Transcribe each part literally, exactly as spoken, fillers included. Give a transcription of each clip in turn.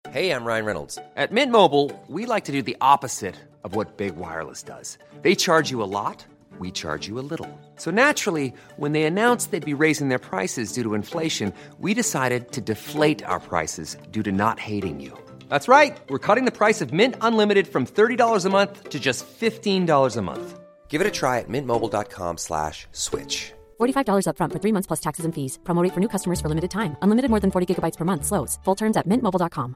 Hey, I'm Ryan Reynolds. At Mint Mobile, we like to do the opposite of what Big Wireless does. They charge you a lot, we charge you a little. So naturally, when they announced they'd be raising their prices due to inflation, we decided to deflate our prices due to not hating you. That's right. We're cutting the price of Mint Unlimited from thirty dollars a month to just fifteen dollars a month. Give it a try at mintmobile.com slash switch. forty-five dollars up front for three months plus taxes and fees. Promo rate for new customers for limited time. Unlimited more than forty gigabytes per month. Slows full terms at mint mobile dot com.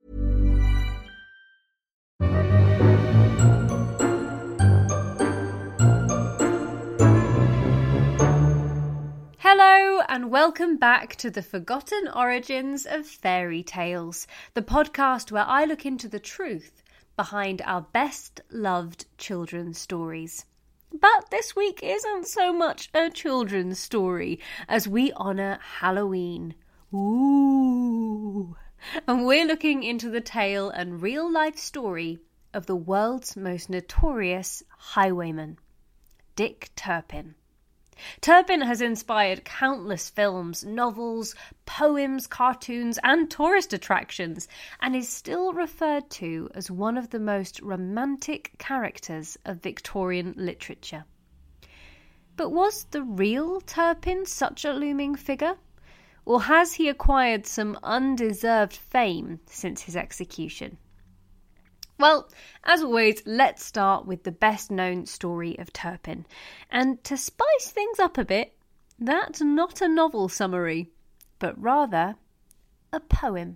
Hello and welcome back to the Forgotten Origins of Fairy Tales, the podcast where I look into the truth behind our best loved children's stories. But this week isn't so much a children's story as we honour Halloween. Ooh! And we're looking into the tale and real life story of the world's most notorious highwayman, Dick Turpin. Turpin has inspired countless films, novels, poems, cartoons and tourist attractions and is still referred to as one of the most romantic characters of Victorian literature. But was the real Turpin such a looming figure? Or has he acquired some undeserved fame since his execution? Well, as always, let's start with the best-known story of Turpin. And to spice things up a bit, that's not a novel summary, but rather a poem.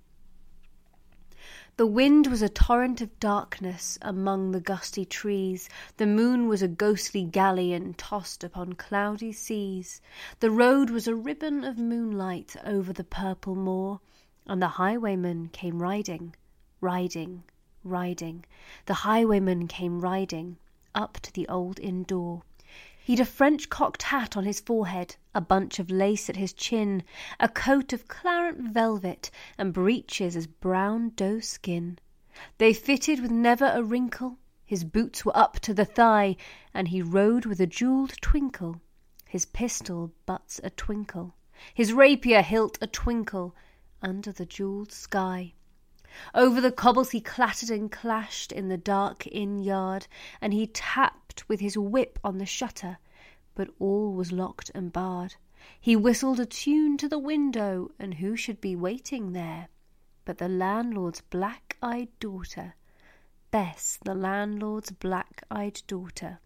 The wind was a torrent of darkness among the gusty trees. The moon was a ghostly galleon tossed upon cloudy seas. The road was a ribbon of moonlight over the purple moor, and the highwayman came riding, riding, riding. The highwayman came riding up to the old inn door. He'd a French-cocked hat on his forehead, a bunch of lace at his chin, a coat of claret velvet, and breeches as brown doe skin. They fitted with never a wrinkle, his boots were up to the thigh, and he rode with a jewelled twinkle, his pistol butts a twinkle, his rapier hilt a twinkle, under the jewelled sky. Over the cobbles he clattered and clashed in the dark inn yard, and he tapped with his whip on the shutter, but all was locked and barred. He whistled a tune to the window, and who should be waiting there but the landlord's black-eyed daughter, Bess, the landlord's black-eyed daughter,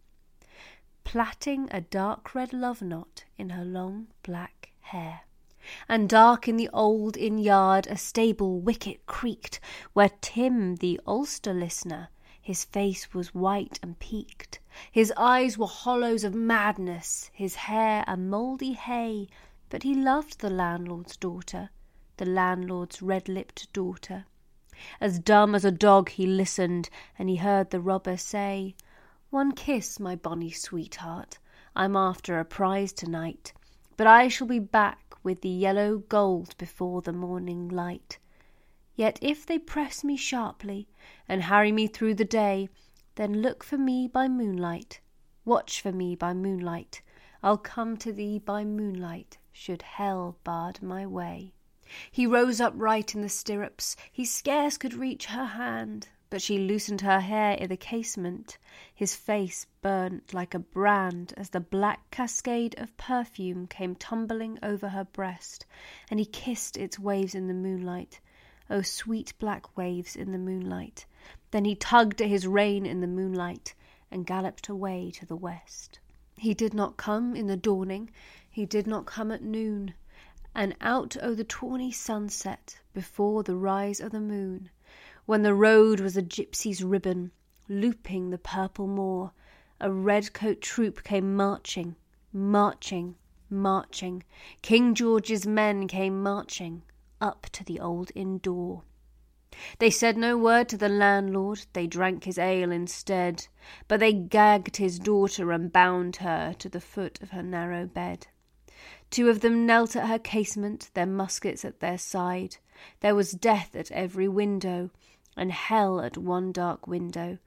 plaiting a dark red love knot in her long black hair. And dark in the old inn yard a stable wicket creaked, where Tim, the Ulster listener, his face was white and peaked. His eyes were hollows of madness, his hair a mouldy hay, but he loved the landlord's daughter, the landlord's red-lipped daughter. As dumb as a dog he listened, and he heard the robber say, "One kiss, my bonny sweetheart, I'm after a prize tonight, but I shall be back with the yellow gold before the morning light. Yet if they press me sharply and harry me through the day, then look for me by moonlight, watch for me by moonlight. I'll come to thee by moonlight, should hell barred my way." He rose upright in the stirrups, he scarce could reach her hand, but she loosened her hair i' the casement. His face burnt like a brand as the black cascade of perfume came tumbling over her breast, and he kissed its waves in the moonlight. Oh, sweet black waves in the moonlight. Then he tugged at his rein in the moonlight and galloped away to the west. He did not come in the dawning, he did not come at noon, and out o' the tawny sunset before the rise of the moon, when the road was a gypsy's ribbon, looping the purple moor, a red-coat troop came marching, marching, marching. King George's men came marching up to the old inn door. They said no word to the landlord, they drank his ale instead, but they gagged his daughter and bound her to the foot of her narrow bed. Two of them knelt at her casement, their muskets at their side. There was death at every window, and hell at one dark window,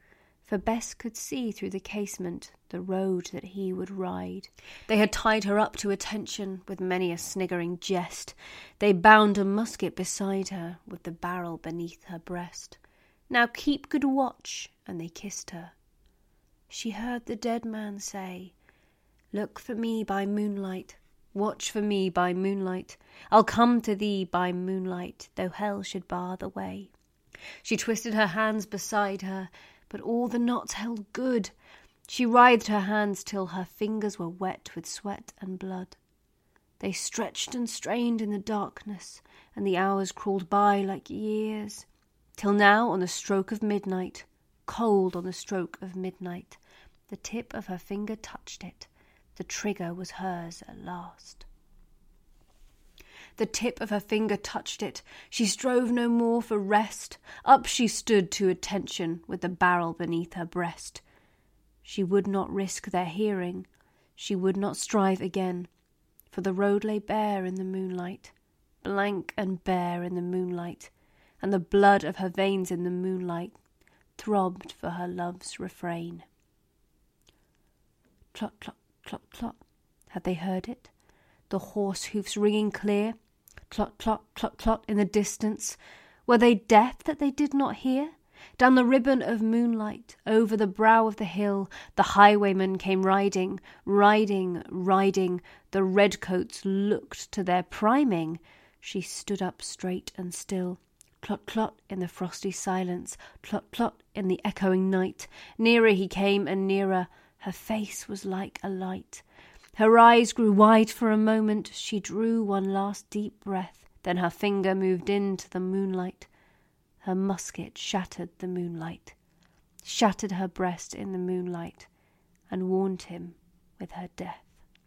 for Bess could see through the casement the road that he would ride. They had tied her up to attention with many a sniggering jest. They bound a musket beside her with the barrel beneath her breast. Now keep good watch, and they kissed her. She heard the dead man say, Look for me by moonlight, watch for me by moonlight. I'll come to thee by moonlight, though hell should bar the way. She twisted her hands beside her, but all the knots held good. She writhed her hands till her fingers were wet with sweat and blood. They stretched and strained in the darkness, and the hours crawled by like years, till now on the stroke of midnight, cold on the stroke of midnight, the tip of her finger touched it. The trigger was hers at last. The tip of her finger touched it. She strove no more for rest. Up she stood to attention with the barrel beneath her breast. She would not risk their hearing. She would not strive again, for the road lay bare in the moonlight, blank and bare in the moonlight, and the blood of her veins in the moonlight throbbed for her love's refrain. Clot, clot, clot, clot. Had they heard it? The horse hoofs ringing clear? Clot, clot, clot, clot in the distance. Were they deaf that they did not hear? Down the ribbon of moonlight, over the brow of the hill, the highwaymen came riding, riding, riding. The redcoats looked to their priming. She stood up straight and still. Clot, clot in the frosty silence, clot, clot in the echoing night. Nearer he came and nearer. Her face was like a light. Her eyes grew wide for a moment. She drew one last deep breath. Then her finger moved into the moonlight. Her musket shattered the moonlight, shattered her breast in the moonlight, and warned him with her death.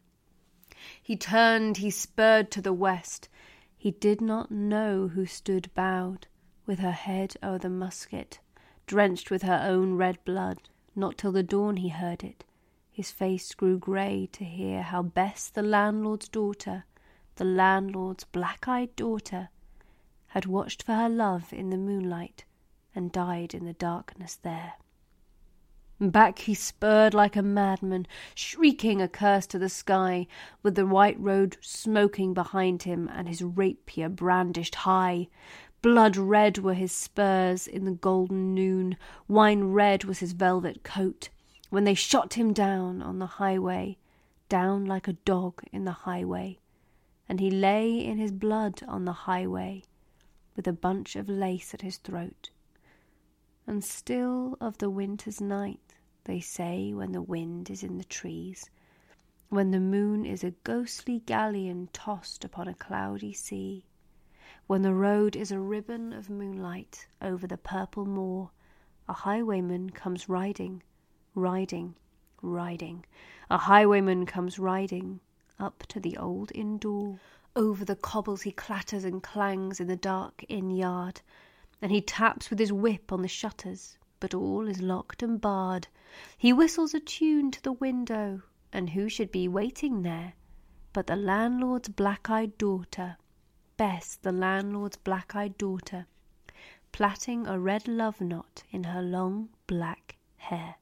He turned, he spurred to the west. He did not know who stood bowed, with her head o'er the musket, drenched with her own red blood. Not till the dawn he heard it. His face grew grey to hear how Bess, the landlord's daughter, the landlord's black-eyed daughter, had watched for her love in the moonlight and died in the darkness there. Back he spurred like a madman, shrieking a curse to the sky, with the white road smoking behind him and his rapier brandished high. Blood red were his spurs in the golden noon, wine red was his velvet coat, when they shot him down on the highway, down like a dog in the highway, and he lay in his blood on the highway, with a bunch of lace at his throat. And still of the winter's night, they say, when the wind is in the trees, when the moon is a ghostly galleon tossed upon a cloudy sea, when the road is a ribbon of moonlight over the purple moor, a highwayman comes riding, riding, riding. A highwayman comes riding up to the old inn door. Over the cobbles he clatters and clangs in the dark inn yard, and he taps with his whip on the shutters, but all is locked and barred. He whistles a tune to the window, and who should be waiting there but the landlord's black-eyed daughter, Bess, the landlord's black-eyed daughter, plaiting a red love knot in her long black hair.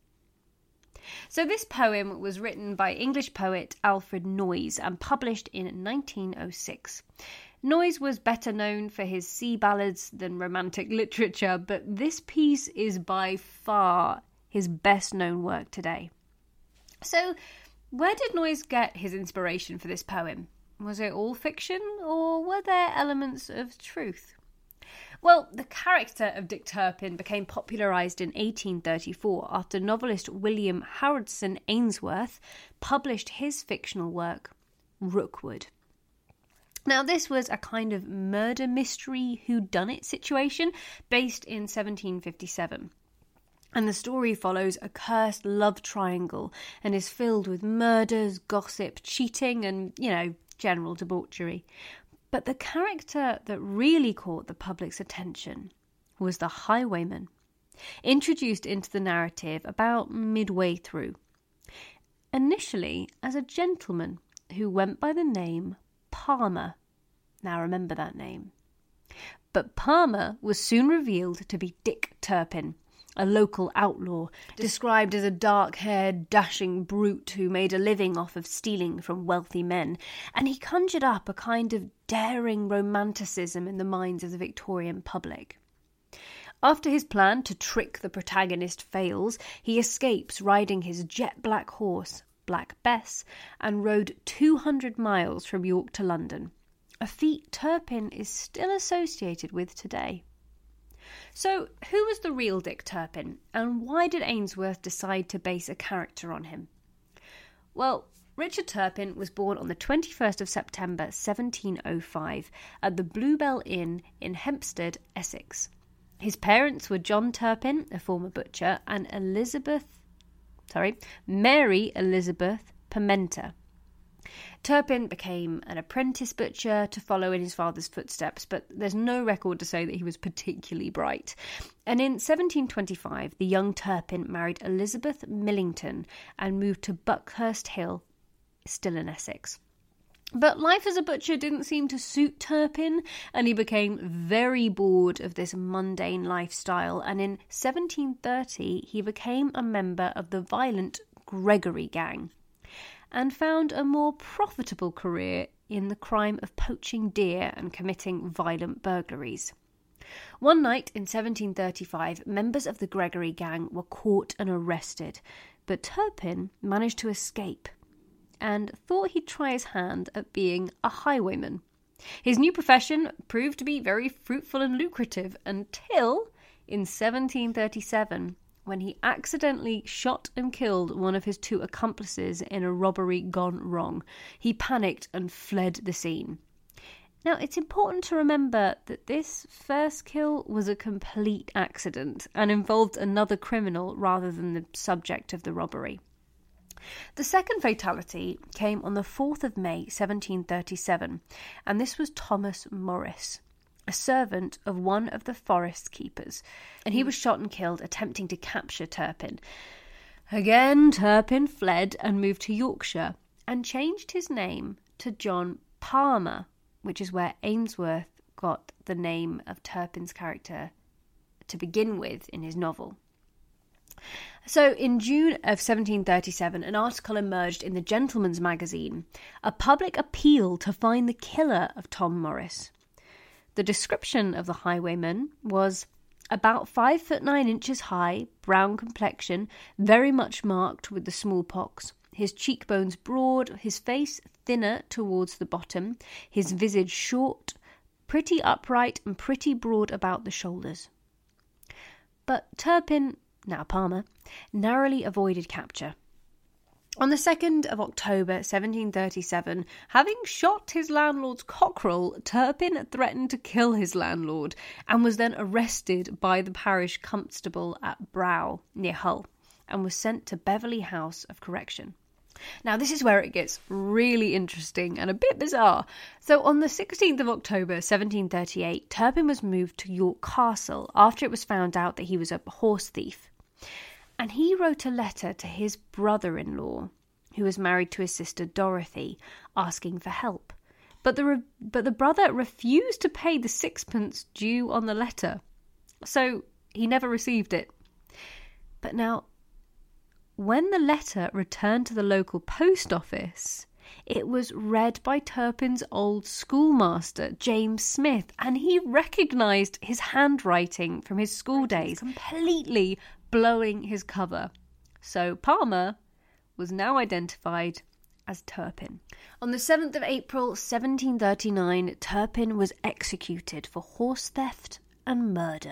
So this poem was written by English poet Alfred Noyes and published in nineteen oh six. Noyes was better known for his sea ballads than romantic literature, but this piece is by far his best-known work today. So, where did Noyes get his inspiration for this poem? Was it all fiction, or were there elements of truth? Well, the character of Dick Turpin became popularised in eighteen thirty-four after novelist William Harrison Ainsworth published his fictional work, Rookwood. Now, this was a kind of murder mystery whodunit situation based in seventeen fifty-seven. And the story follows a cursed love triangle and is filled with murders, gossip, cheating and, you know, general debauchery. But the character that really caught the public's attention was the highwayman, introduced into the narrative about midway through. Initially as a gentleman who went by the name Palmer. Now remember that name. But Palmer was soon revealed to be Dick Turpin, a local outlaw, described as a dark-haired, dashing brute who made a living off of stealing from wealthy men, and he conjured up a kind of daring romanticism in the minds of the Victorian public. After his plan to trick the protagonist fails, he escapes riding his jet-black horse, Black Bess, and rode two hundred miles from York to London, a feat Turpin is still associated with today. So, who was the real Dick Turpin, and why did Ainsworth decide to base a character on him? Well, Richard Turpin was born on the twenty-first of September seventeen oh five at the Bluebell Inn in Hempstead, Essex. His parents were John Turpin, a former butcher, and Elizabeth, sorry, Mary Elizabeth Parmenter. Turpin became an apprentice butcher to follow in his father's footsteps, but there's no record to say that he was particularly bright. And in seventeen twenty-five, the young Turpin married Elizabeth Millington and moved to Buckhurst Hill, still in Essex. But life as a butcher didn't seem to suit Turpin, and he became very bored of this mundane lifestyle, and in seventeen thirty he became a member of the violent Gregory Gang, and found a more profitable career in the crime of poaching deer and committing violent burglaries. One night in seventeen thirty-five, members of the Gregory Gang were caught and arrested, but Turpin managed to escape and thought he'd try his hand at being a highwayman. His new profession proved to be very fruitful and lucrative until in seventeen thirty-seven, when he accidentally shot and killed one of his two accomplices in a robbery gone wrong. He panicked and fled the scene. Now, it's important to remember that this first kill was a complete accident and involved another criminal rather than the subject of the robbery. The second fatality came on the fourth of May seventeen thirty-seven, and this was Thomas Morris, a servant of one of the forest keepers, and he was shot and killed attempting to capture Turpin. Again, Turpin fled and moved to Yorkshire and changed his name to John Palmer, which is where Ainsworth got the name of Turpin's character to begin with in his novel. So in June of seventeen thirty-seven, an article emerged in the Gentleman's Magazine, a public appeal to find the killer of Tom Morris. The description of the highwayman was about five foot nine inches high, brown complexion, very much marked with the smallpox, his cheekbones broad, his face thinner towards the bottom, his visage short, pretty upright and pretty broad about the shoulders. But Turpin, now Palmer, narrowly avoided capture. On the second of October seventeen thirty-seven, having shot his landlord's cockerel, Turpin threatened to kill his landlord and was then arrested by the parish constable at Brow, near Hull, and was sent to Beverley House of Correction. Now, this is where it gets really interesting and a bit bizarre. So on the sixteenth of October seventeen thirty-eight, Turpin was moved to York Castle after it was found out that he was a horse thief. And he wrote a letter to his brother-in-law, who was married to his sister Dorothy, asking for help. But the re- but the brother refused to pay the sixpence due on the letter, so he never received it. But now, when the letter returned to the local post office, it was read by Turpin's old schoolmaster, James Smith, and he recognised his handwriting from his school days, completely blowing his cover. So Palmer was now identified as Turpin. On the seventh of April seventeen thirty-nine, Turpin was executed for horse theft and murder.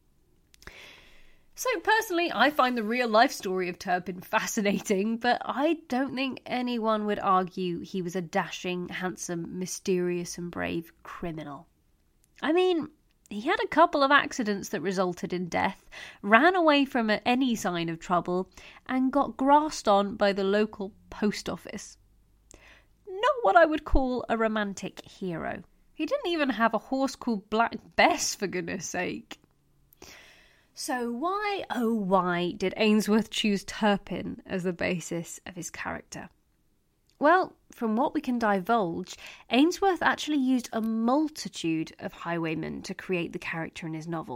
So personally, I find the real life story of Turpin fascinating, but I don't think anyone would argue he was a dashing, handsome, mysterious and brave criminal. I mean, he had a couple of accidents that resulted in death, ran away from any sign of trouble, and got grassed on by the local post office. Not what I would call a romantic hero. He didn't even have a horse called Black Bess, for goodness sake. So why, oh why, did Ainsworth choose Turpin as the basis of his character? Well, from what we can divulge, Ainsworth actually used a multitude of highwaymen to create the character in his novel.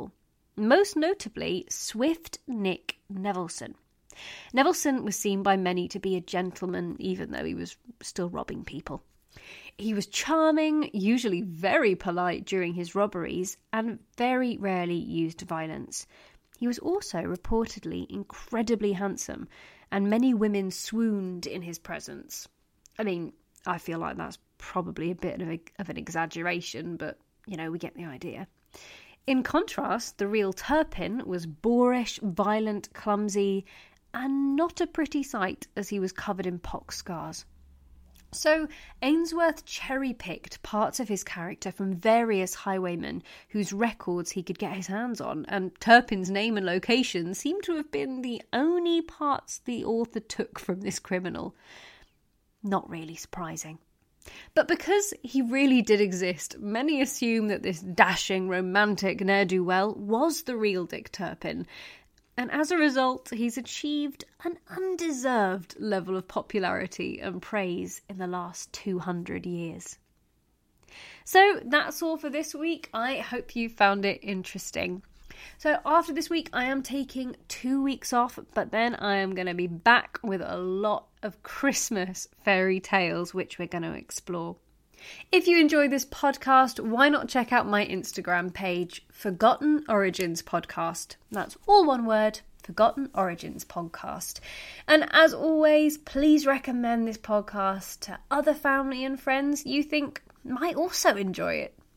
most notably Swift Nick Nevelson. Nevelson was seen by many to be a gentleman, even though he was still robbing people. He was charming, usually very polite during his robberies, and very rarely used violence. He was also reportedly incredibly handsome, and many women swooned in his presence. I mean, I feel like that's probably a bit of, a, of an exaggeration, but, you know, we get the idea. In contrast, the real Turpin was boorish, violent, clumsy, and not a pretty sight as he was covered in pox scars. So Ainsworth cherry-picked parts of his character from various highwaymen whose records he could get his hands on, and Turpin's name and location seem to have been the only parts the author took from this criminal. Not really surprising. But because he really did exist, many assume that this dashing, romantic ne'er-do-well was the real Dick Turpin, and as a result, he's achieved an undeserved level of popularity and praise in the last two hundred years. So that's all for this week. I hope you found it interesting. So after this week, I am taking two weeks off, but then I am going to be back with a lot of Christmas fairy tales, which we're going to explore. If you enjoy this podcast, why not check out my Instagram page, Forgotten Origins Podcast. That's all one word, Forgotten Origins Podcast. And as always, please recommend this podcast to other family and friends you think might also enjoy it.